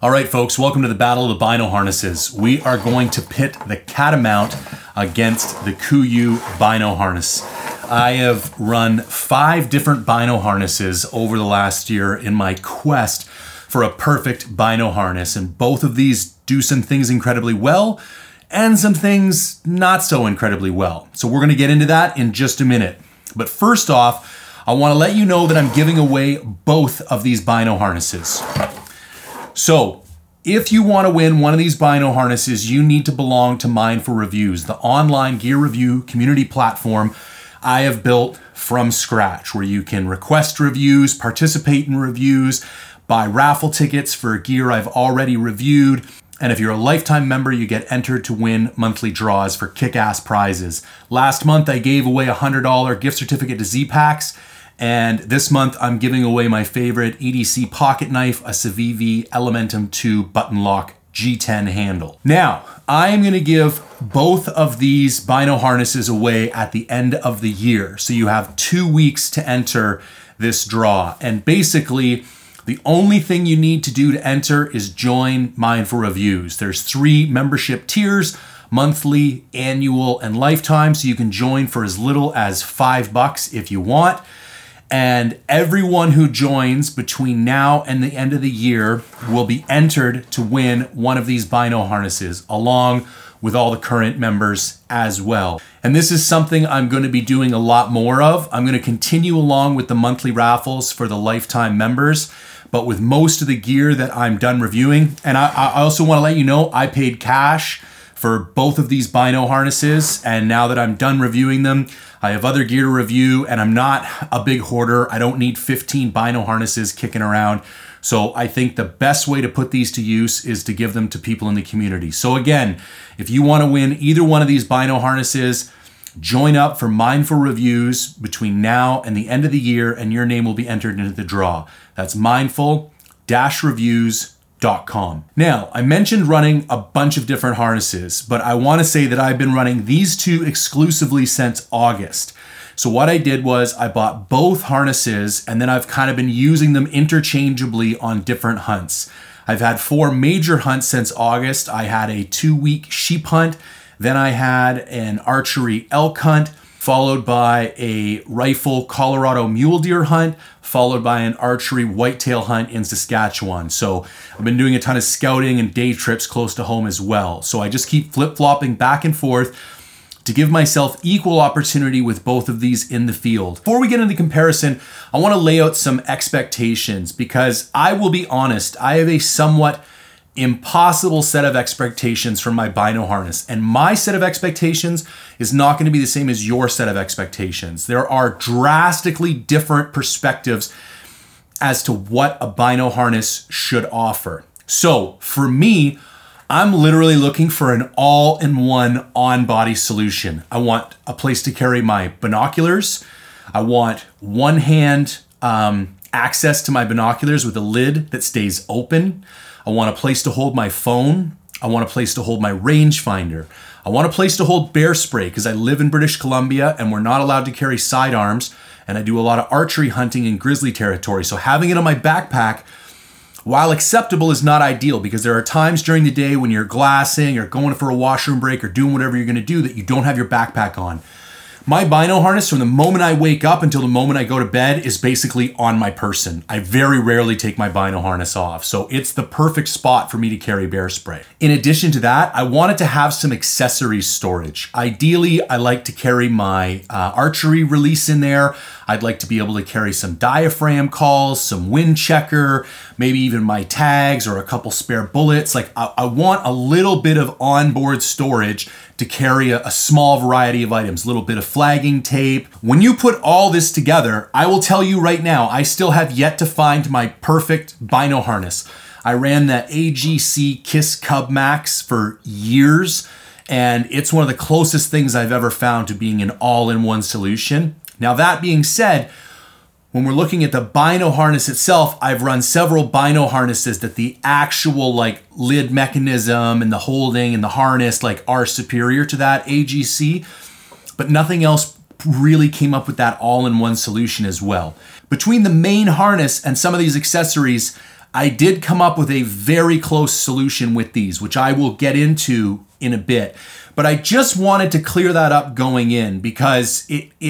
All right, folks, welcome to the Battle of the Bino Harnesses. We are going to pit the Catamount against the KUIU Bino Harness. I have run 5 different Bino harnesses over the last year in my quest for a perfect Bino harness, and both of these do some things incredibly well and some things not so incredibly well. So we're going to get into that in just a minute. But first off, I want to let you know that I'm giving away both of these Bino harnesses. So, if you want to win one of these Bino harnesses, you need to belong to Mindful Reviews, the online gear review community platform I have built from scratch, where you can request reviews, participate in reviews, buy raffle tickets for gear I've already reviewed, and if you're a lifetime member, you get entered to win monthly draws for kick-ass prizes. Last month, I gave away a $100 gift certificate to Z-Packs, and this month, I'm giving away my favorite EDC pocket knife, a Civivi Elementum 2 button lock G10 handle. Now, I am going to give both of these Bino harnesses away at the end of the year. So you have 2 weeks to enter this draw. And basically, the only thing you need to do to enter is join Mindful Reviews. There's 3 membership tiers: monthly, annual, and lifetime. So you can join for as little as $5 if you want. And everyone who joins between now and the end of the year will be entered to win one of these Bino harnesses, along with all the current members as well. And this is something I'm going to be doing a lot more of. I'm going to continue along with the monthly raffles for the lifetime members, but with most of the gear that I'm done reviewing. And I also want to let you know, I paid cash for both of these Bino harnesses, and now that I'm done reviewing them, I have other gear to review, and I'm not a big hoarder. I don't need 15 Bino harnesses kicking around. So I think the best way to put these to use is to give them to people in the community. So again, if you want to win either one of these Bino harnesses, join up for Mindful Reviews between now and the end of the year, and your name will be entered into the draw. That's mindful-reviews.com. Now, I mentioned running a bunch of different harnesses, but I want to say that I've been running these 2 exclusively since August. So what I did was I bought both harnesses, and then I've kind of been using them interchangeably on different hunts. I've had 4 major hunts since August. I had a 2-week sheep hunt, then I had an archery elk hunt, followed by a rifle Colorado mule deer hunt, followed by an archery whitetail hunt in Saskatchewan. So I've been doing a ton of scouting and day trips close to home as well. So I just keep flip-flopping back and forth to give myself equal opportunity with both of these in the field. Before we get into the comparison, I want to lay out some expectations, because I will be honest, I have a somewhat impossible set of expectations from my Bino harness, and my set of expectations is not going to be the same as your set of expectations. There are drastically different perspectives as to what a Bino harness should offer. So for me, I'm literally looking for an all-in-one on-body solution. I want a place to carry my binoculars. I want one-hand access to my binoculars with a lid that stays open. I want a place to hold my phone. I want a place to hold my rangefinder. I want a place to hold bear spray, because I live in British Columbia and we're not allowed to carry sidearms, and I do a lot of archery hunting in grizzly territory. So having it on my backpack, while acceptable, is not ideal, because there are times during the day when you're glassing or going for a washroom break or doing whatever you're going to do that you don't have your backpack on. My Bino harness, from the moment I wake up until the moment I go to bed, is basically on my person. I very rarely take my Bino harness off, so it's the perfect spot for me to carry bear spray. In addition to that, I wanted to have some accessory storage. Ideally, I like to carry my archery release in there. I'd like to be able to carry some diaphragm calls, some wind checker, maybe even my tags or a couple spare bullets. Like I want a little bit of onboard storage to carry a small variety of items, a little bit of flagging tape. When you put all this together, I will tell you right now, I still have yet to find my perfect Bino harness. I ran that AGC KISS Cub Max for years, and it's one of the closest things I've ever found to being an all-in-one solution. Now, that being said, when we're looking at the Bino harness itself, I've run several Bino harnesses that the actual lid mechanism and the holding and the harness are superior to that AGC, but nothing else really came up with that all-in-one solution as well. Between the main harness and some of these accessories, I did come up with a very close solution with these, which I will get into in a bit. But I just wanted to clear that up going in because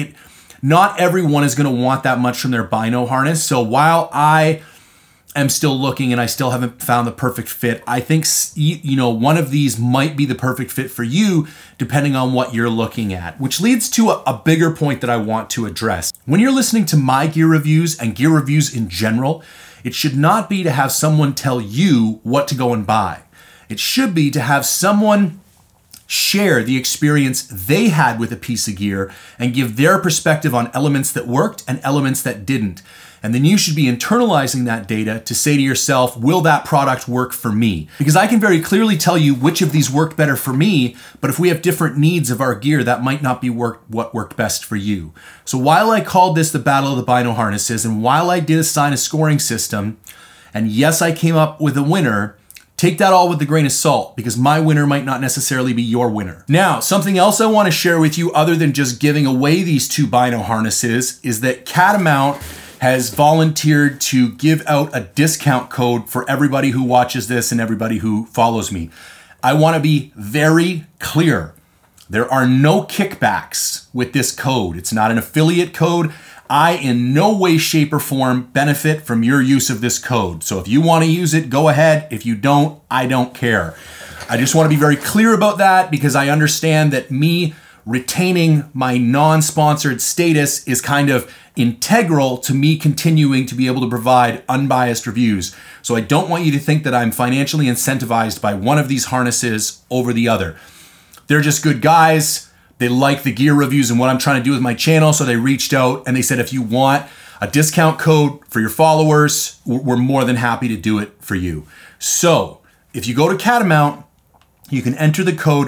not everyone is going to want that much from their bino harness. So while I am still looking and I still haven't found the perfect fit, I think, one of these might be the perfect fit for you depending on what you're looking at, which leads to a bigger point that I want to address. When you're listening to my gear reviews and gear reviews in general, it should not be to have someone tell you what to go and buy. It should be to have someone share the experience they had with a piece of gear and give their perspective on elements that worked and elements that didn't. And then you should be internalizing that data to say to yourself, will that product work for me? Because I can very clearly tell you which of these worked better for me, but if we have different needs of our gear, that might not be what worked best for you. So while I called this the Battle of the Bino Harnesses, and while I did assign a scoring system, and yes, I came up with a winner, take that all with a grain of salt because my winner might not necessarily be your winner. Now, something else I want to share with you other than just giving away these two bino harnesses is that Catamount has volunteered to give out a discount code for everybody who watches this and everybody who follows me. I want to be very clear. There are no kickbacks with this code. It's not an affiliate code. I in no way, shape, or form benefit from your use of this code. So if you want to use it, go ahead. If you don't, I don't care. I just want to be very clear about that because I understand that me retaining my non-sponsored status is kind of integral to me continuing to be able to provide unbiased reviews. So I don't want you to think that I'm financially incentivized by one of these harnesses over the other. They're just good guys. They like the gear reviews and what I'm trying to do with my channel. So they reached out and they said, if you want a discount code for your followers, we're more than happy to do it for you. So if you go to Catamount, you can enter the code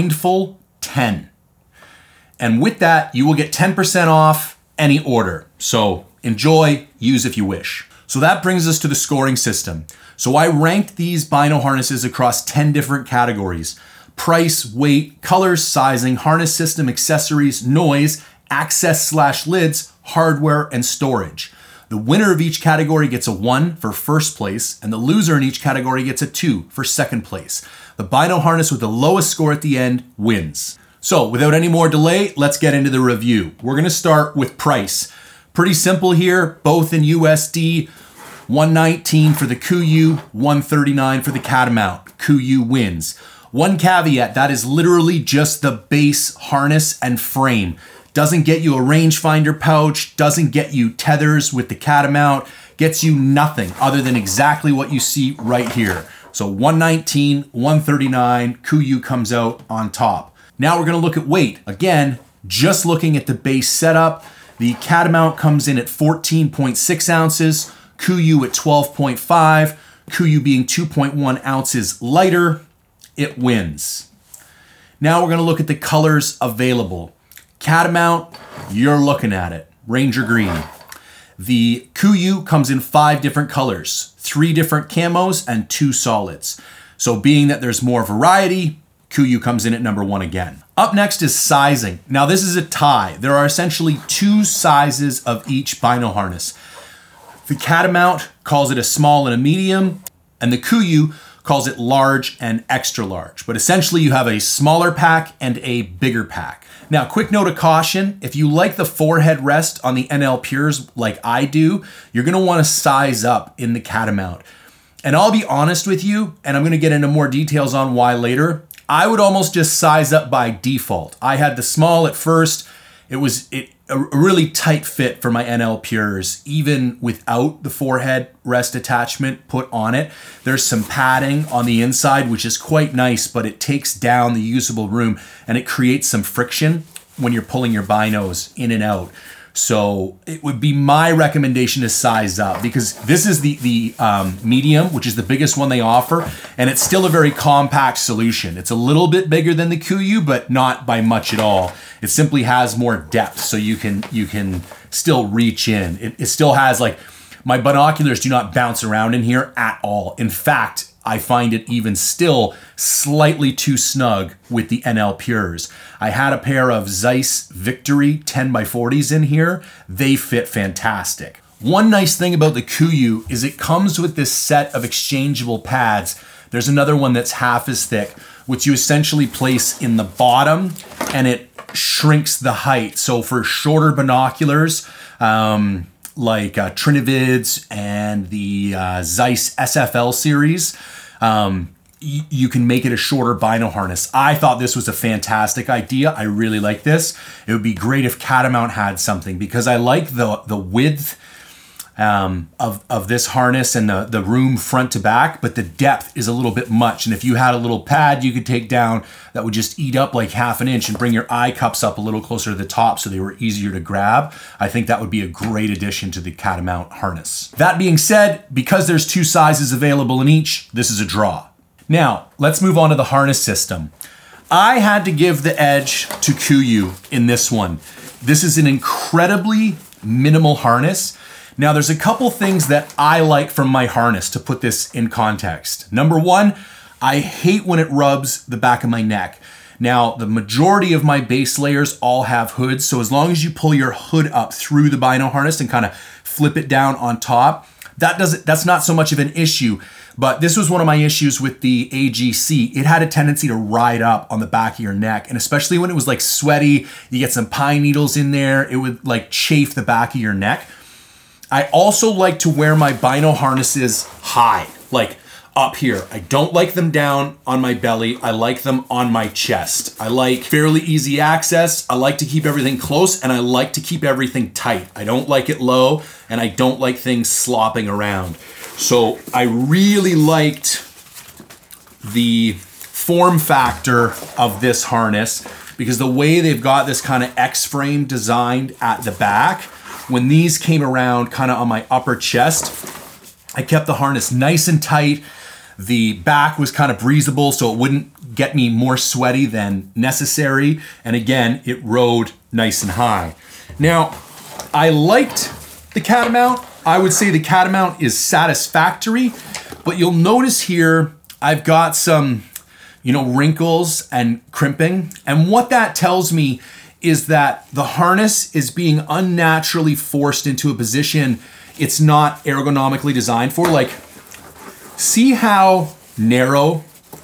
MINDFUL10. And with that, you will get 10% off any order. So enjoy, use if you wish. So that brings us to the scoring system. So I ranked these bino harnesses across 10 different categories: price, weight, colors, sizing, harness system, accessories, noise, access/lids, hardware, and storage. The winner of each category gets a 1 for first place, and the loser in each category gets a 2 for second place. The bino harness with the lowest score at the end wins. So without any more delay, let's get into the review. We're going to start with price. Pretty simple here, both in USD, $119 for the KUIU, $139 for the Catamount. KUIU wins. One caveat, that is literally just the base harness and frame. Doesn't get you a rangefinder pouch, doesn't get you tethers with the Catamount, gets you nothing other than exactly what you see right here. So $119, $139, KUIU comes out on top. Now we're going to look at weight. Again, just looking at the base setup, the Catamount comes in at 14.6 ounces, KUIU at 12.5, KUIU being 2.1 ounces lighter, it wins. Now we're going to look at the colors available. Catamount, you're looking at it, Ranger Green. The KUIU comes in 5 different colors, 3 different camos and 2 solids. So being that there's more variety, KUIU comes in at number 1 again. Up next is sizing. Now this is a tie. There are essentially 2 sizes of each bino harness. The Catamount calls it a small and a medium, and the KUIU calls it large and extra large. But essentially you have a smaller pack and a bigger pack. Now, quick note of caution, if you like the forehead rest on the NL Pures like I do, you're gonna wanna size up in the Catamount. And I'll be honest with you, and I'm gonna get into more details on why later, I would almost just size up by default. I had the small at first. It was a really tight fit for my NL Pures, even without the forehead rest attachment put on it. There's some padding on the inside, which is quite nice, but it takes down the usable room and it creates some friction when you're pulling your binos in and out. So it would be my recommendation to size up because this is the medium, which is the biggest one they offer, and it's still a very compact solution. It's a little bit bigger than the KUIU, but not by much at all. It simply has more depth, so you can still reach in. It still has, like, my binoculars do not bounce around in here at all. In fact, I find it even still slightly too snug with the NL Pures. I had a pair of Zeiss Victory 10x40s in here. They fit fantastic. One nice thing about the KUIU is it comes with this set of exchangeable pads. There's another one that's half as thick, which you essentially place in the bottom, and it shrinks the height. So for shorter binoculars, like Trinovids and the Zeiss SFL series, you can make it a shorter bino harness. I thought this was a fantastic idea. I really like this. It would be great if Catamount had something, because I like the width of this harness and the room front to back, but the depth is a little bit much. And if you had a little pad you could take down that would just eat up like half an inch and bring your eye cups up a little closer to the top so they were easier to grab, I think that would be a great addition to the Catamount harness. That being said, because there's 2 sizes available in each, this is a draw. Now, let's move on to the harness system. I had to give the edge to KUIU in this one. This is an incredibly minimal harness. Now, there's a couple things that I like from my harness to put this in context. Number one, I hate when it rubs the back of my neck. Now, the majority of my base layers all have hoods, so as long as you pull your hood up through the bino harness and kind of flip it down on top, that's not so much of an issue. But this was one of my issues with the AGC. It had a tendency to ride up on the back of your neck, and especially when it was like sweaty, you get some pine needles in there, it would like chafe the back of your neck. I also like to wear my bino harnesses high, like up here. I don't like them down on my belly. I like them on my chest. I like fairly easy access. I like to keep everything close, and I like to keep everything tight. I don't like it low, and I don't like things slopping around. So I really liked the form factor of this harness, because the way they've got this kind of X-frame designed at the back, when these came around kind of on my upper chest, I kept the harness nice and tight. The back was kind of breathable, so it wouldn't get me more sweaty than necessary. And again, it rode nice and high. Now, I liked the Catamount. I would say the Catamount is satisfactory, but you'll notice here I've got some, wrinkles and crimping. And what that tells me is that the harness is being unnaturally forced into a position it's not ergonomically designed for. Like, see how narrow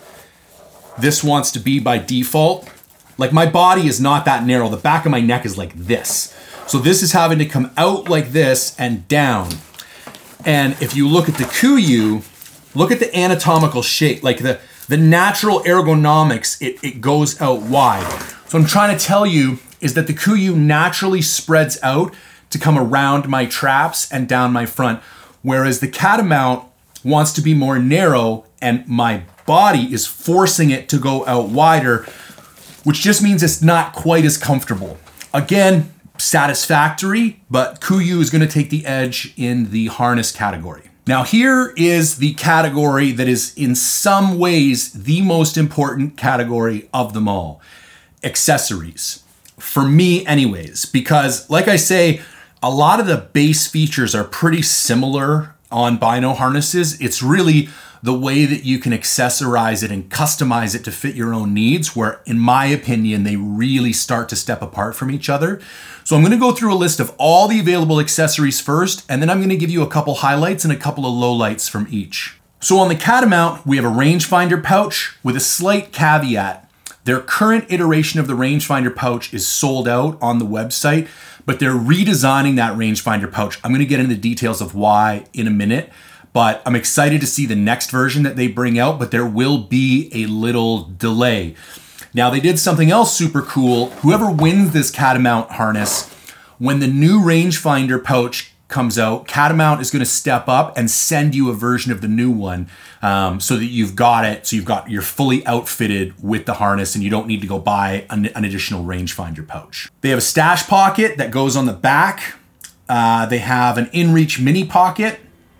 this wants to be by default? Like, my body is not that narrow. The back of my neck is like this. So this is having to come out like this and down. And if you look at the KUIU, look at the anatomical shape, like the natural ergonomics, it goes out wide. So I'm trying to tell you is that the KUIU naturally spreads out to come around my traps and down my front, whereas the Catamount wants to be more narrow and my body is forcing it to go out wider, which just means it's not quite as comfortable. Again, satisfactory, but KUIU is going to take the edge in the harness category. Now, here is the category that is in some ways the most important category of them all: accessories. For me anyways, because like I say, a lot of the base features are pretty similar on bino harnesses. It's really the way that you can accessorize it and customize it to fit your own needs, where in my opinion, they really start to step apart from each other. So I'm going to go through a list of all the available accessories first, and then I'm going to give you a couple highlights and a couple of lowlights from each. So on the Catamount, we have a rangefinder pouch with a slight caveat. Their current iteration of the rangefinder pouch is sold out on the website, but they're redesigning that rangefinder pouch. I'm going to get into the details of why in a minute, but I'm excited to see the next version that they bring out, but there will be a little delay. Now, they did something else super cool. Whoever wins this Catamount harness, when the new rangefinder pouch comes out, Catamount is going to step up and send you a version of the new one, so that you've got it. So you're fully outfitted with the harness and you don't need to go buy an additional rangefinder pouch. They have a stash pocket that goes on the back. They have an InReach mini pocket.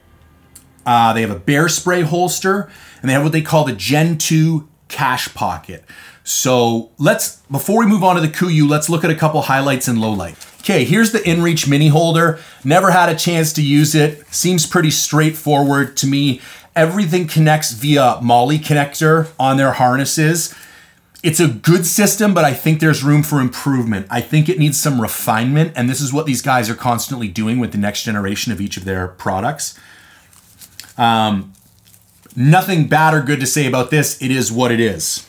They have a bear spray holster, and they have what they call the Gen 2 cash pocket. So before we move on to the KUIU, let's look at a couple highlights and lowlights. Okay, here's the InReach mini holder. Never had a chance to use it. Seems pretty straightforward to me. Everything connects via MOLLE connector on their harnesses. It's a good system, but I think there's room for improvement. I think it needs some refinement, and this is what these guys are constantly doing with the next generation of each of their products. Nothing bad or good to say about this. It is what it is.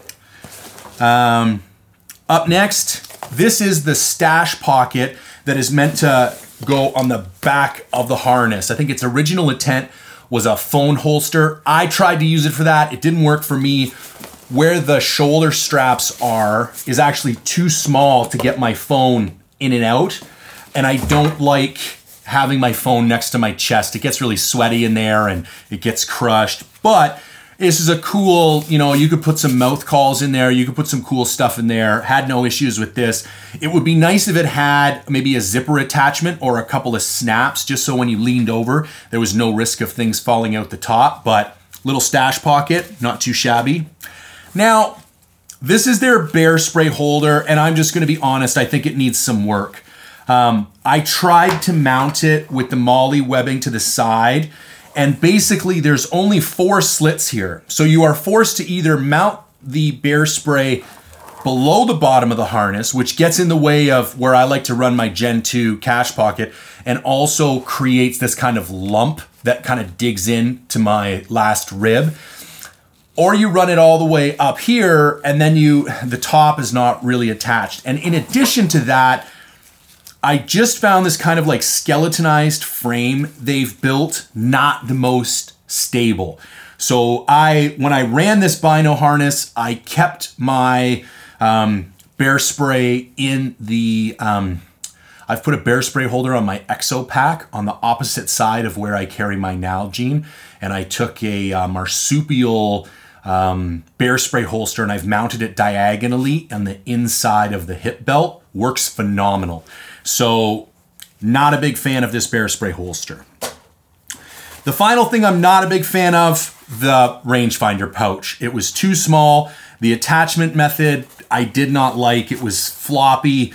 Up next, this is the stash pocket that is meant to go on the back of the harness. I think its original intent was a phone holster. I tried to use it for that. It didn't work for me. Where the shoulder straps are is actually too small to get my phone in and out. And I don't like having my phone next to my chest. It gets really sweaty in there and it gets crushed. But this is a cool, you could put some mouth calls in there. You could put some cool stuff in there. Had no issues with this. It would be nice if it had maybe a zipper attachment or a couple of snaps, just so when you leaned over, there was no risk of things falling out the top. But little stash pocket, not too shabby. Now, this is their bear spray holder, and I'm just going to be honest, I think it needs some work. I tried to mount it with the MOLLE webbing to the side, and basically there's only 4 slits here. So you are forced to either mount the bear spray below the bottom of the harness, which gets in the way of where I like to run my Gen 2 cash pocket, and also creates this kind of lump that kind of digs in to my last rib. Or you run it all the way up here, and then the top is not really attached. And in addition to that, I just found this kind of like skeletonized frame they've built not the most stable. So when I ran this Bino harness, I kept my bear spray in the, I've put a bear spray holder on my Exo pack on the opposite side of where I carry my Nalgene. And I took a marsupial bear spray holster and I've mounted it diagonally on the inside of the hip belt. Works phenomenal. So not a big fan of this bear spray holster. The final thing I'm not a big fan of, the rangefinder pouch. It was too small. The attachment method I did not like. It was floppy.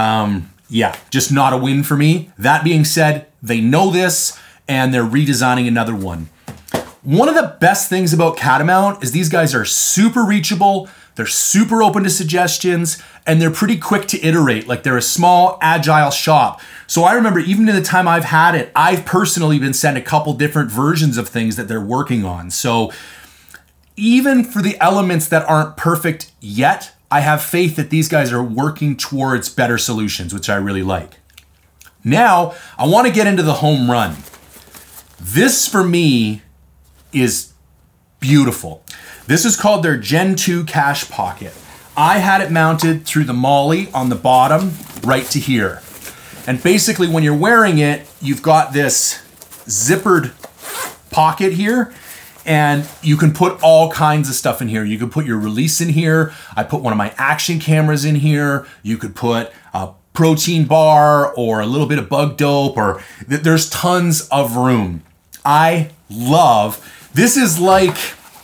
Just not a win for me. That being said, they know this and they're redesigning another one. One of the best things about Catamount is these guys are super reachable, they're super open to suggestions, and they're pretty quick to iterate. Like, they're a small, agile shop. So I remember even in the time I've had it, I've personally been sent a couple different versions of things that they're working on. So even for the elements that aren't perfect yet, I have faith that these guys are working towards better solutions, which I really like. Now, I want to get into the home run. This, for me, is beautiful. This is called their Gen 2 Cash Pocket. I had it mounted through the MOLLE on the bottom right to here. And basically when you're wearing it, you've got this zippered pocket here, and you can put all kinds of stuff in here. You can put your release in here. I put one of my action cameras in here. You could put a protein bar or a little bit of bug dope, or there's tons of room. I love, this is like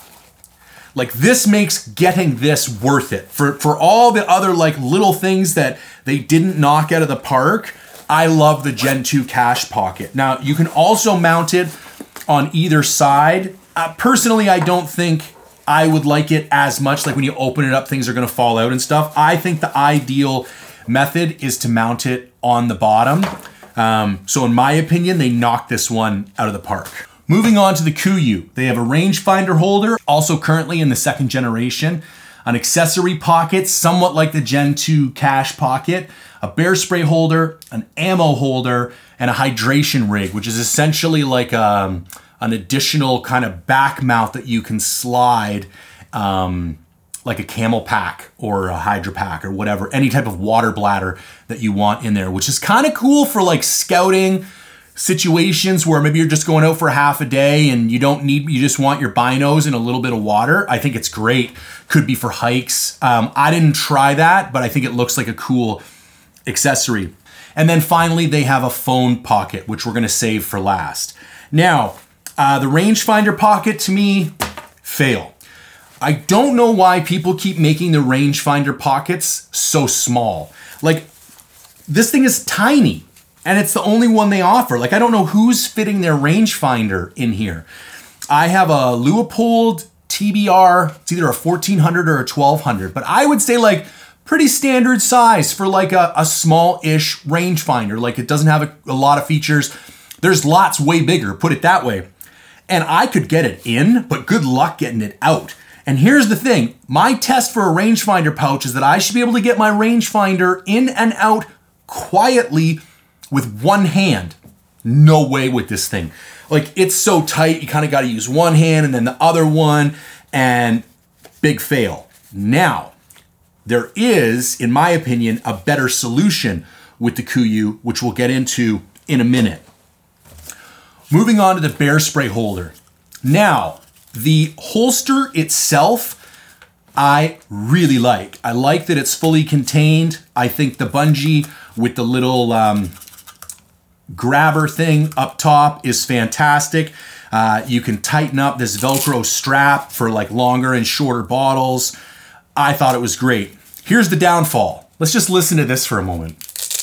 this makes getting this worth it. For all the other like little things that they didn't knock out of the park, I love the Gen 2 Cash Pocket. Now, you can also mount it on either side. Personally, I don't think I would like it as much. Like when you open it up, things are gonna fall out and stuff. I think the ideal method is to mount it on the bottom. So in my opinion, they knocked this one out of the park. Moving on to the KUIU. They have a rangefinder holder, also currently in the 2nd generation, an accessory pocket, somewhat like the Gen 2 Cash Pocket, a bear spray holder, an ammo holder, and a hydration rig, which is essentially like an additional kind of back mount that you can slide, like a Camel pack or a Hydra pack or whatever, any type of water bladder that you want in there, which is kind of cool for like scouting situations where maybe you're just going out for half a day and you just want your binos and a little bit of water. I think it's great. Could be for hikes. I didn't try that, but I think it looks like a cool accessory. And then finally, they have a phone pocket, which we're going to save for last. Now, the rangefinder pocket, to me, fail. I don't know why people keep making the rangefinder pockets so small. Like, this thing is tiny. And it's the only one they offer. Like, I don't know who's fitting their rangefinder in here. I have a Leupold TBR. It's either a 1400 or a 1200, but I would say like pretty standard size for like a small-ish rangefinder. Like it doesn't have a lot of features. There's lots way bigger, put it that way. And I could get it in, but good luck getting it out. And here's the thing, my test for a rangefinder pouch is that I should be able to get my rangefinder in and out quietly with one hand. No way with this thing. Like it's so tight, you kind of got to use one hand and then the other one, and big fail. Now, there is, in my opinion, a better solution with the KUIU, which we'll get into in a minute. Moving on to the bear spray holder. Now, the holster itself, I really like. I like that it's fully contained. I think the bungee with the little grabber thing up top is fantastic. You can tighten up this Velcro strap for like longer and shorter bottles. I thought it was great. Here's the downfall. Let's just listen to this for a moment.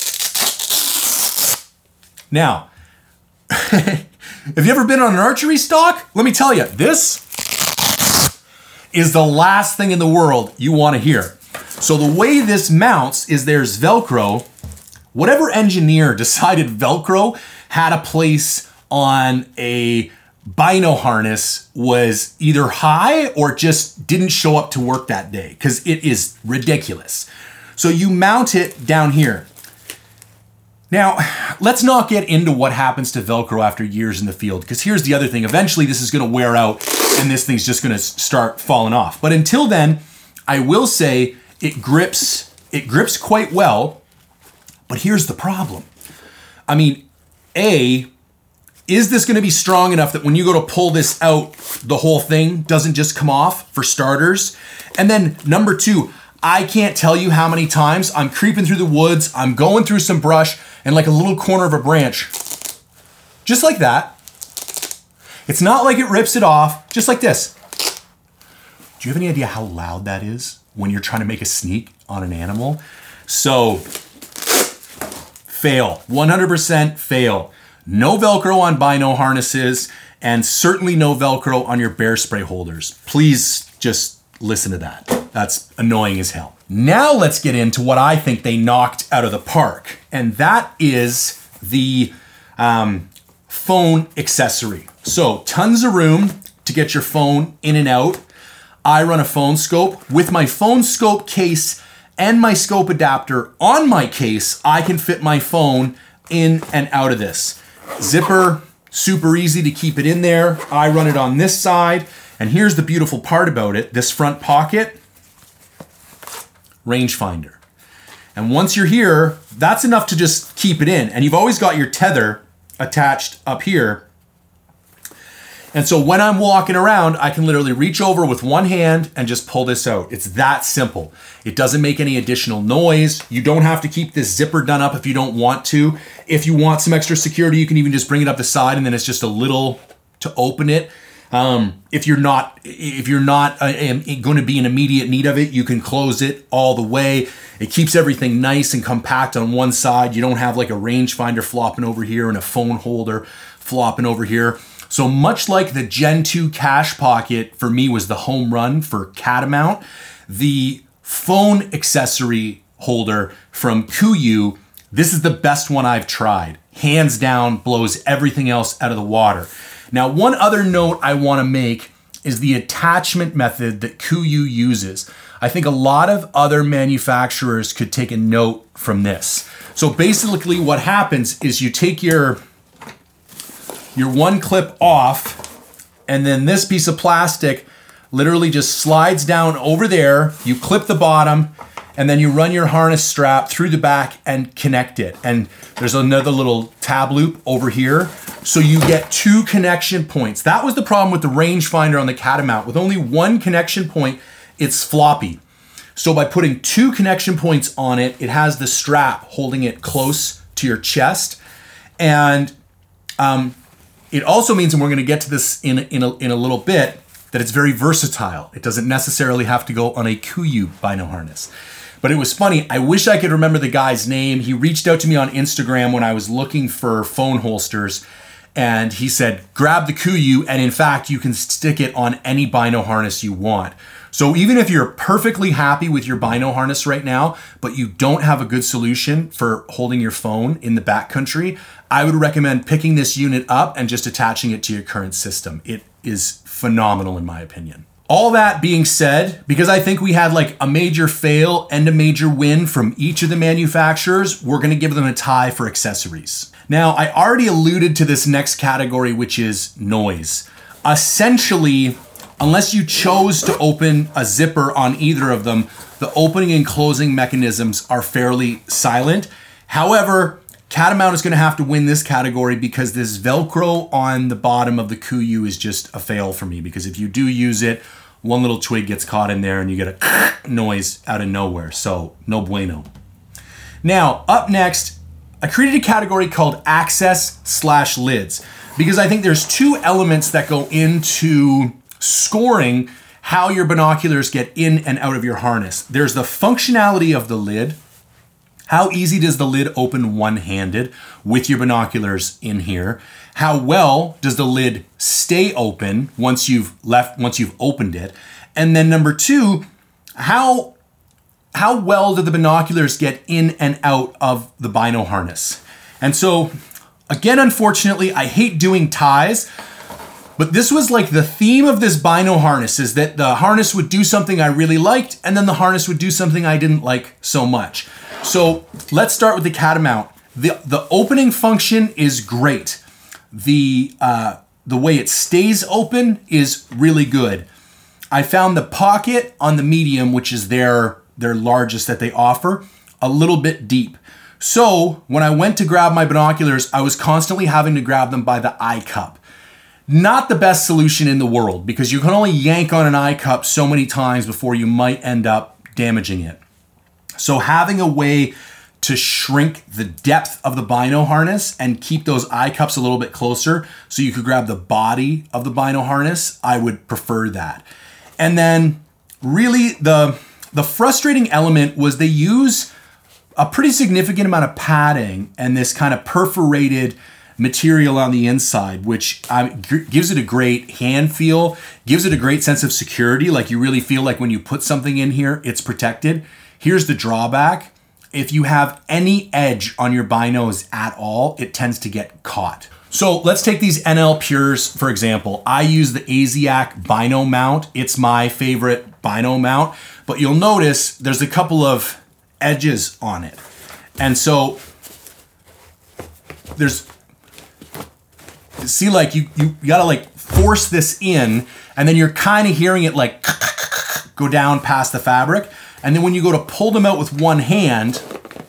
Now, have you ever been on an archery stock? Let me tell you, this is the last thing in the world you want to hear. So the way this mounts is there's Velcro. Whatever engineer decided Velcro had a place on a bino harness was either high or just didn't show up to work that day because it is ridiculous. So you mount it down here. Now, let's not get into what happens to Velcro after years in the field, because here's the other thing. Eventually, this is going to wear out and this thing's just going to start falling off. But until then, I will say it grips quite well. But here's the problem. I mean, is this going to be strong enough that when you go to pull this out, the whole thing doesn't just come off, for starters? And then number two, I can't tell you how many times I'm creeping through the woods, I'm going through some brush, and like a little corner of a branch, just like that. It's not like it rips it off, just like this. Do you have any idea how loud that is when you're trying to make a sneak on an animal? So, fail, 100% fail. No Velcro on bino harnesses, and certainly no Velcro on your bear spray holders. Please just listen to that. That's annoying as hell. Now let's get into what I think they knocked out of the park, and that is the phone accessory. So tons of room to get your phone in and out. I run a phone scope. With my phone scope case and my scope adapter on my case, I can fit my phone in and out of this. Zipper, super easy to keep it in there. I run it on this side. And here's the beautiful part about it. This front pocket, rangefinder. And once you're here, that's enough to just keep it in. And you've always got your tether attached up here. And so when I'm walking around, I can literally reach over with one hand and just pull this out. It's that simple. It doesn't make any additional noise. You don't have to keep this zipper done up if you don't want to. If you want some extra security, you can even just bring it up the side and then it's just a little to open it. If you're not going to be in immediate need of it, you can close it all the way. It keeps everything nice and compact on one side. You don't have like a rangefinder flopping over here and a phone holder flopping over here. So much like the Gen 2 Cash Pocket for me was the home run for Catamount, the phone accessory holder from KUIU, this is the best one I've tried. Hands down, blows everything else out of the water. Now, one other note I want to make is the attachment method that KUIU uses. I think a lot of other manufacturers could take a note from this. So basically what happens is you take your one clip off, and then this piece of plastic literally just slides down over there. You clip the bottom, and then you run your harness strap through the back and connect it. And there's another little tab loop over here. So you get 2 connection points. That was the problem with the rangefinder on the Catamount. With only one connection point, it's floppy. So by putting 2 connection points on it, it has the strap holding it close to your chest. And it also means, and we're going to get to this in a little bit, that it's very versatile. It doesn't necessarily have to go on a KUIU bino harness. But it was funny. I wish I could remember the guy's name. He reached out to me on Instagram when I was looking for phone holsters. And he said, grab the KUIU, and in fact, you can stick it on any bino harness you want. So even if you're perfectly happy with your bino harness right now, but you don't have a good solution for holding your phone in the backcountry, I would recommend picking this unit up and just attaching it to your current system. It is phenomenal in my opinion. All that being said, because I think we had like a major fail and a major win from each of the manufacturers, we're gonna give them a tie for accessories. Now, I already alluded to this next category, which is noise. Essentially, unless you chose to open a zipper on either of them, the opening and closing mechanisms are fairly silent. However, Catamount is gonna have to win this category because this Velcro on the bottom of the KUIU is just a fail for me, because if you do use it, one little twig gets caught in there and you get a noise out of nowhere, so no bueno. Now, up next, I created a category called access/lids because I think there's two elements that go into scoring how your binoculars get in and out of your harness. There's the functionality of the lid. How easy does the lid open one-handed with your binoculars in here? How well does the lid stay open once you've opened it? And then number two, how well do the binoculars get in and out of the bino harness? And so, again, unfortunately, I hate doing ties, but this was like the theme of this bino harness, is that the harness would do something I really liked, and then the harness would do something I didn't like so much. So let's start with the Catamount. The opening function is great. The way it stays open is really good. I found the pocket on the medium, which is their largest that they offer, a little bit deep. So when I went to grab my binoculars, I was constantly having to grab them by the eye cup. Not the best solution in the world, because you can only yank on an eye cup so many times before you might end up damaging it. So having a way to shrink the depth of the bino harness and keep those eye cups a little bit closer so you could grab the body of the bino harness, I would prefer that. And then really the frustrating element was they use a pretty significant amount of padding and this kind of perforated material on the inside, which gives it a great hand feel, gives it a great sense of security. Like you really feel like when you put something in here, it's protected. Here's the drawback. If you have any edge on your binos at all, it tends to get caught. So let's take these NL Pures, for example. I use the ASIAC Bino mount. It's my favorite bino mount, but you'll notice there's a couple of edges on it. And so see, like you gotta like force this in, and then you're kind of hearing it like go down past the fabric. And then when you go to pull them out with one hand,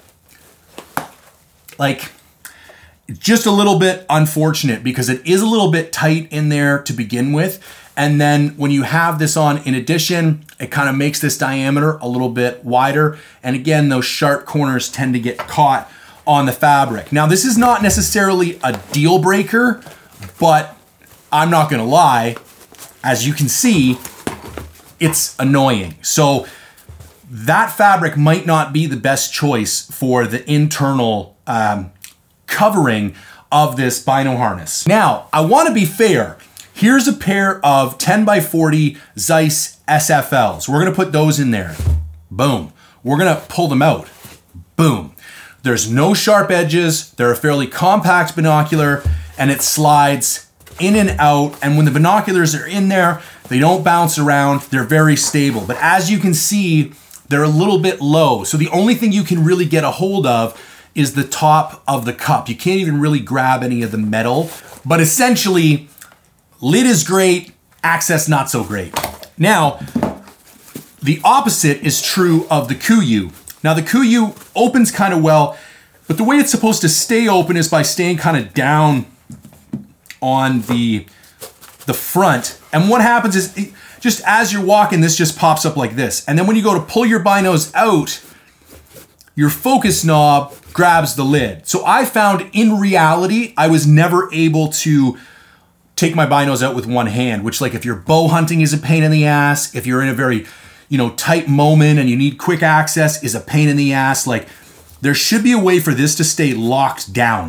like just a little bit unfortunate because it is a little bit tight in there to begin with. And then when you have this on, in addition, it kind of makes this diameter a little bit wider. And again, those sharp corners tend to get caught on the fabric. Now, this is not necessarily a deal breaker, but I'm not gonna lie, as you can see, it's annoying. So that fabric might not be the best choice for the internal covering of this bino harness. Now, I wanna be fair. Here's a pair of 10x40 Zeiss SFLs. We're gonna put those in there. Boom. We're gonna pull them out. Boom. There's no sharp edges. They're a fairly compact binocular, and it slides in and out. And when the binoculars are in there, they don't bounce around. They're very stable. But as you can see, they're a little bit low. So the only thing you can really get a hold of is the top of the cup. You can't even really grab any of the metal. But essentially, lid is great, access not so great. Now, the opposite is true of the KUIU. Now the KUIU opens kind of well, but the way it's supposed to stay open is by staying kind of down on the front. And what happens is, just as you're walking, this just pops up like this. And then when you go to pull your binos out, your focus knob grabs the lid. So I found in reality, I was never able to take my binos out with one hand, which, like, if you're bow hunting is a pain in the ass, if you're in a very, tight moment and you need quick access, is a pain in the ass. Like, there should be a way for this to stay locked down.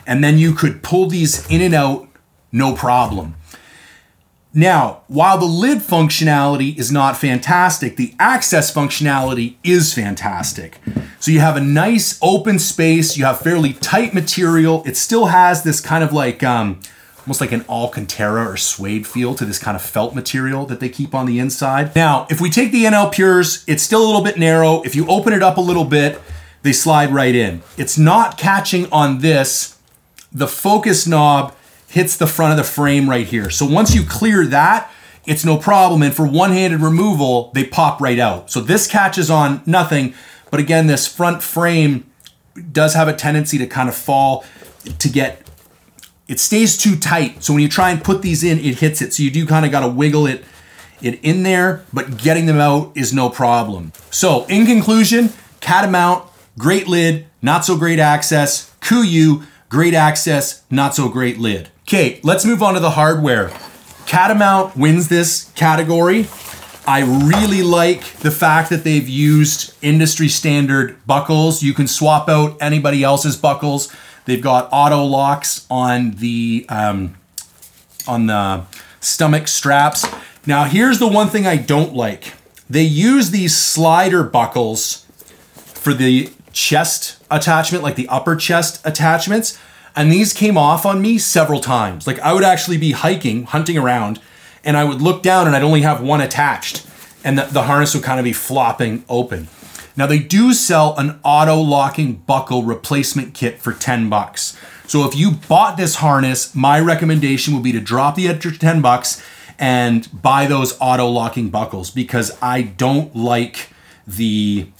And then you could pull these in and out, no problem. Now, while the lid functionality is not fantastic, the access functionality is fantastic. So you have a nice open space, you have fairly tight material. It still has this kind of like, almost like an Alcantara or suede feel to this kind of felt material that they keep on the inside. Now, if we take the NL Pures, it's still a little bit narrow. If you open it up a little bit, they slide right in. It's not catching on this. The focus knob hits the front of the frame right here. So once you clear that, it's no problem. And for one-handed removal, they pop right out. So this catches on nothing. But again, this front frame does have a tendency to kind of fall, it stays too tight. So when you try and put these in, it hits it. So you do kind of got to wiggle it in there, but getting them out is no problem. So in conclusion, Catamount, great lid, not so great access. KUIU, great access, not so great lid. Okay, let's move on to the hardware. Catamount wins this category. I really like the fact that they've used industry standard buckles. You can swap out anybody else's buckles. They've got auto locks on the stomach straps. Now, here's the one thing I don't like. They use these slider buckles for the chest attachment, like the upper chest attachments. And these came off on me several times. Like I would actually be hunting around, and I would look down and I'd only have one attached, and the harness would kind of be flopping open. Now they do sell an auto-locking buckle replacement kit for $10. So if you bought this harness, my recommendation would be to drop the extra $10 and buy those auto-locking buckles, because I don't like these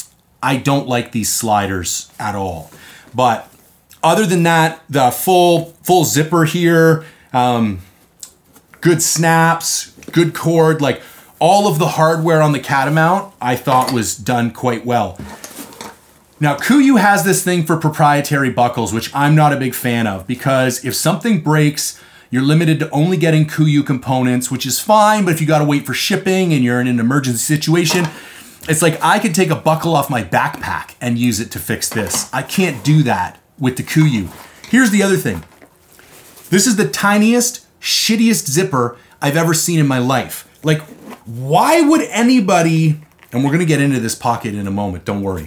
sliders at all. But other than that, the full zipper here, good snaps, good cord, like all of the hardware on the Catamount, I thought was done quite well. Now, KUIU has this thing for proprietary buckles, which I'm not a big fan of, because if something breaks, you're limited to only getting KUIU components, which is fine, but if you got to wait for shipping and you're in an emergency situation, it's like I could take a buckle off my backpack and use it to fix this. I can't do that with the KUIU. Here's the other thing. This is the tiniest, shittiest zipper I've ever seen in my life. Like, why would anybody, and we're going to get into this pocket in a moment, don't worry.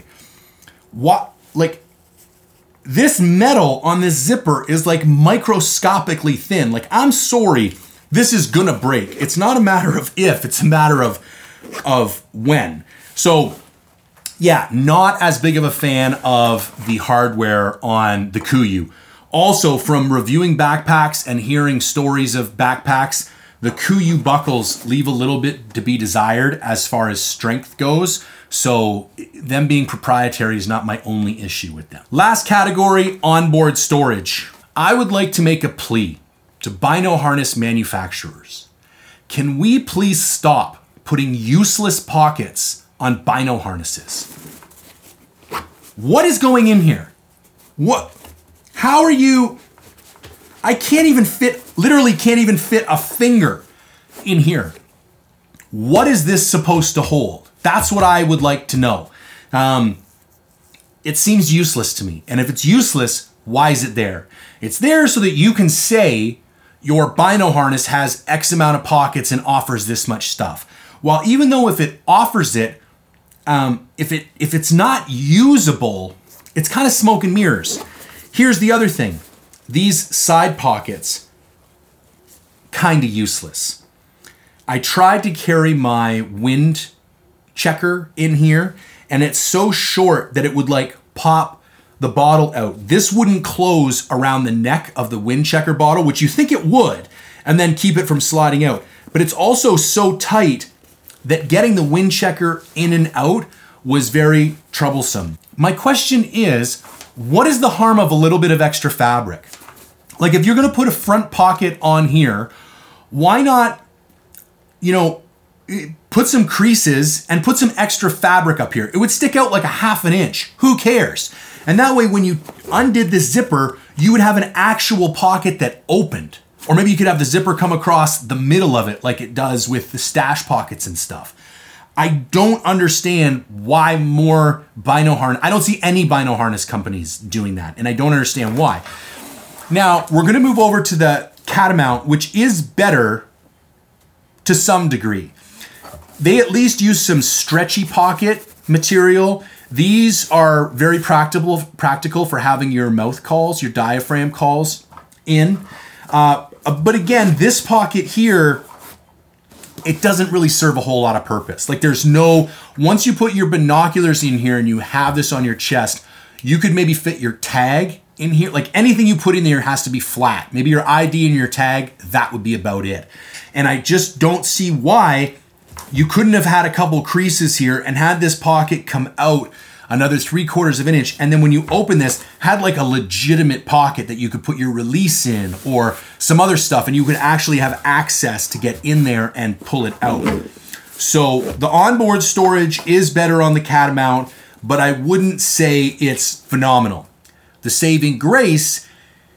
This metal on this zipper is like microscopically thin. Like, I'm sorry, this is going to break. It's not a matter of if, it's a matter of when. So, yeah, not as big of a fan of the hardware on the KUIU. Also, from reviewing backpacks and hearing stories of backpacks, the KUIU buckles leave a little bit to be desired as far as strength goes. So them being proprietary is not my only issue with them. Last category, onboard storage. I would like to make a plea to Bino harness manufacturers. Can we please stop putting useless pockets on Bino harnesses? What is going in here? How are you? I literally can't even fit a finger in here. What is this supposed to hold? That's what I would like to know. It seems useless to me. And if it's useless, why is it there? It's there so that you can say your Bino harness has X amount of pockets and offers this much stuff. While even though if it offers it, if it's not usable, it's kind of smoke and mirrors. Here's the other thing. These side pockets, kind of useless. I tried to carry my wind checker in here, and it's so short that it would like pop the bottle out. This wouldn't close around the neck of the wind checker bottle, which you think it would, and then keep it from sliding out. But it's also so tight that getting the wind checker in and out was very troublesome. My question is, what is the harm of a little bit of extra fabric? Like if you're gonna put a front pocket on here, why not, put some creases and put some extra fabric up here? It would stick out like a half an inch. Who cares? And that way, when you undid this zipper, you would have an actual pocket that opened. Or maybe you could have the zipper come across the middle of it like it does with the stash pockets and stuff. I don't understand why more Bino harness. I don't see any Bino harness companies doing that, and I don't understand why. Now, we're going to move over to the Catamount, which is better to some degree. They at least use some stretchy pocket material. These are very practical for having your mouth calls, your diaphragm calls in. But again, this pocket here, it doesn't really serve a whole lot of purpose. Like once you put your binoculars in here and you have this on your chest, you could maybe fit your tag in here. Like anything you put in there has to be flat. Maybe your ID and your tag, that would be about it. And I just don't see why you couldn't have had a couple creases here and had this pocket come out another 3/4 of an inch. And then when you open this, had like a legitimate pocket that you could put your release in or some other stuff, and you could actually have access to get in there and pull it out. So the onboard storage is better on the Catamount, but I wouldn't say it's phenomenal. The saving grace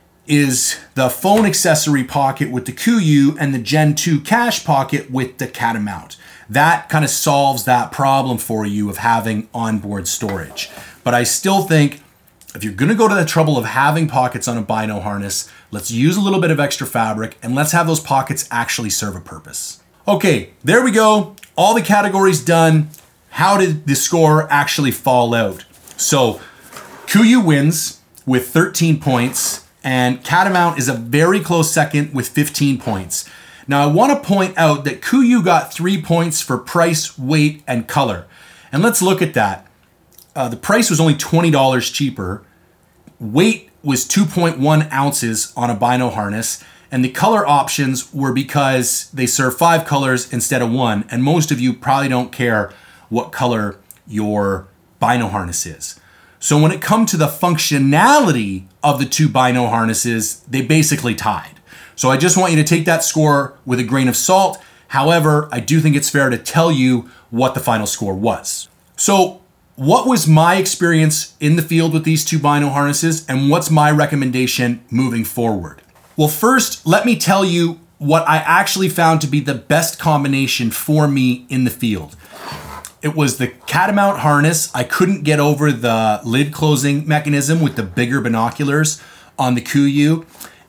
is the phone accessory pocket with the KUIU and the Gen 2 cash pocket with the Catamount. That kind of solves that problem for you of having onboard storage. But I still think if you're going to go to the trouble of having pockets on a bino harness, let's use a little bit of extra fabric and let's have those pockets actually serve a purpose. Okay, there we go. All the categories done. How did the score actually fall out? So KUIU wins with 13 points, and Catamount is a very close second with 15 points. Now, I want to point out that KUIU got 3 points for price, weight, and color. And let's look at that. The price was only $20 cheaper. Weight was 2.1 ounces on a bino harness, and the color options were because they serve 5 colors instead of 1, and most of you probably don't care what color your bino harness is. So when it comes to the functionality of the two bino harnesses, they basically tied. So I just want you to take that score with a grain of salt. However, I do think it's fair to tell you what the final score was. So what was my experience in the field with these two bino harnesses, and what's my recommendation moving forward? Well, first, let me tell you what I actually found to be the best combination for me in the field. It was the Catamount harness. I couldn't get over the lid closing mechanism with the bigger binoculars on the KUIU,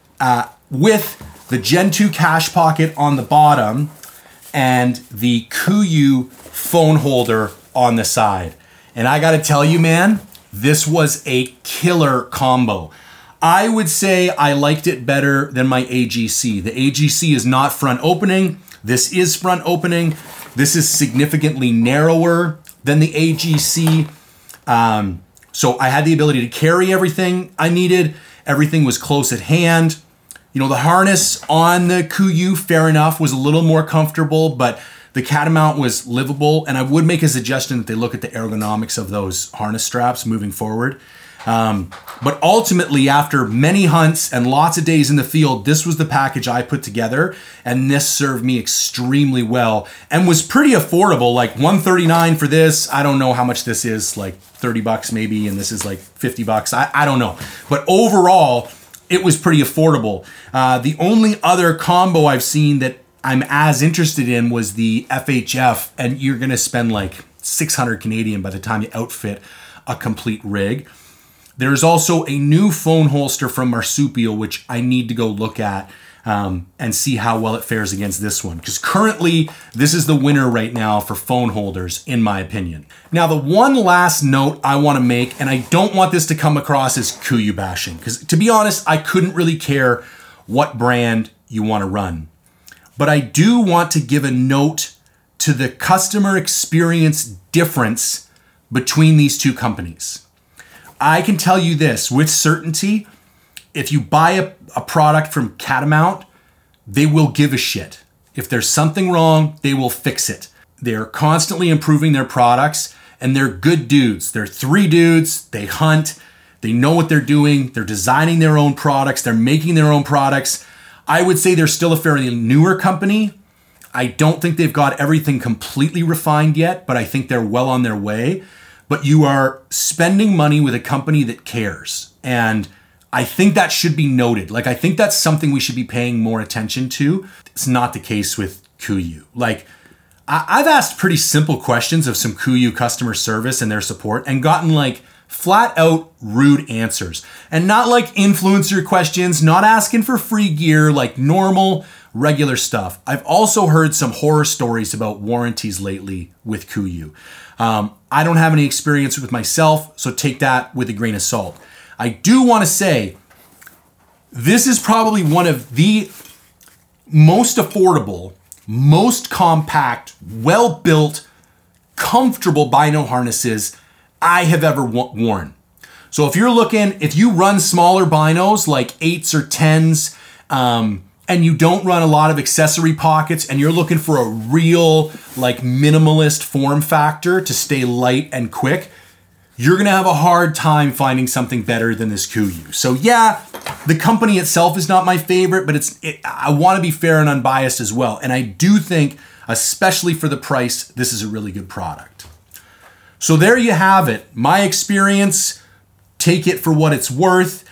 with the Gen 2 cash pocket on the bottom and the KUIU phone holder on the side. And I gotta tell you, man, this was a killer combo. I would say I liked it better than my AGC. The AGC is not front opening. This is front opening. This is significantly narrower than the AGC. So I had the ability to carry everything I needed. Everything was close at hand. You know, the harness on the KUIU, fair enough, was a little more comfortable, but the Catamount was livable. And I would make a suggestion that they look at the ergonomics of those harness straps moving forward. But ultimately, after many hunts and lots of days in the field, this was the package I put together, and this served me extremely well and was pretty affordable. Like $139 for this. I don't know how much this is, like $30 maybe, and this is like $50. I don't know. But overall, it was pretty affordable. The only other combo I've seen that I'm as interested in was the FHF, and you're going to spend like 600 Canadian by the time you outfit a complete rig. There's also a new phone holster from Marsupial, which I need to go look at and see how well it fares against this one. Because currently, this is the winner right now for phone holders, in my opinion. Now, the one last note I want to make, and I don't want this to come across as KUIU bashing, because to be honest, I couldn't really care what brand you want to run. But I do want to give a note to the customer experience difference between these two companies. I can tell you this with certainty, if you buy a product from Catamount, they will give a shit. If there's something wrong, they will fix it. They're constantly improving their products, and they're good dudes. They're 3 dudes, they hunt, they know what they're doing, they're designing their own products, they're making their own products. I would say they're still a fairly newer company. I don't think they've got everything completely refined yet, but I think they're well on their way. But you are spending money with a company that cares. And I think that should be noted. Like, I think that's something we should be paying more attention to. It's not the case with KUIU. Like, I've asked pretty simple questions of some KUIU customer service and their support and gotten like Flat out rude answers. And not like influencer questions, not asking for free gear, like normal, regular stuff. I've also heard some horror stories about warranties lately with KUIU. I don't have any experience with myself, so take that with a grain of salt. I do want to say, this is probably one of the most affordable, most compact, well-built, comfortable bino harnesses I have ever worn. So if you run smaller binos like 8s or 10s, and you don't run a lot of accessory pockets and you're looking for a real like minimalist form factor to stay light and quick, you're gonna have a hard time finding something better than this KUIU. So yeah, the company itself is not my favorite, but I wanna be fair and unbiased as well. And I do think, especially for the price, this is a really good product. So there you have it. My experience, take it for what it's worth.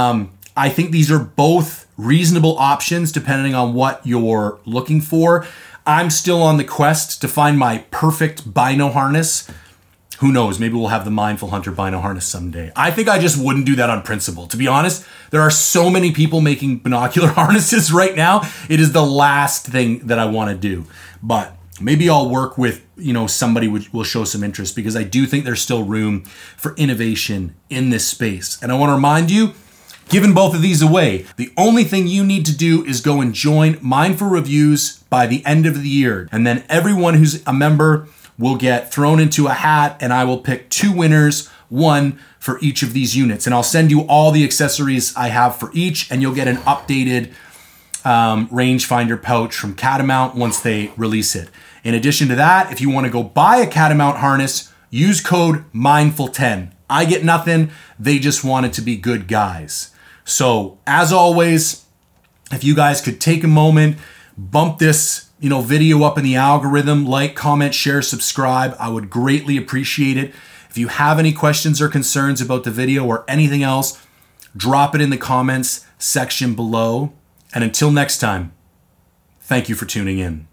I think these are both reasonable options depending on what you're looking for. I'm still on the quest to find my perfect bino harness. Who knows, maybe we'll have the Mindful Hunter bino harness someday. I think I just wouldn't do that on principle. To be honest, there are so many people making binocular harnesses right now. It is the last thing that I want to do. But maybe I'll work with, somebody which will show some interest, because I do think there's still room for innovation in this space. And I want to remind you, giving both of these away, the only thing you need to do is go and join Mindful Reviews by the end of the year. And then everyone who's a member will get thrown into a hat, and I will pick 2 winners, 1 for each of these units. And I'll send you all the accessories I have for each, and you'll get an updated rangefinder pouch from Catamount once they release it. In addition to that, if you want to go buy a Catamount harness, use code MINDFUL10. I get nothing. They just want it to be good guys. So as always, if you guys could take a moment, bump this video up in the algorithm, like, comment, share, subscribe, I would greatly appreciate it. If you have any questions or concerns about the video or anything else, drop it in the comments section below. And until next time, thank you for tuning in.